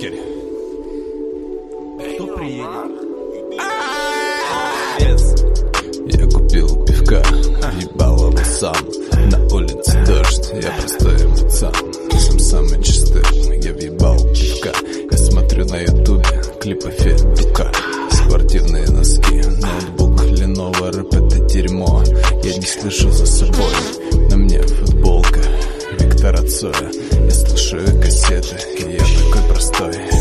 Питере. Кто приедет? Я купил пивка, ебал его сам. На улице дождь, я простой пацан. Самый чистый, я въебал пивка. Я смотрю на ютубе клипы Федука. Спортивные носки, ноутбук, Lenovo, рэп это дерьмо. Я не слежу за собой, на мне футболка Виктора Цоя. Я слушаю кассеты, и я такой простой.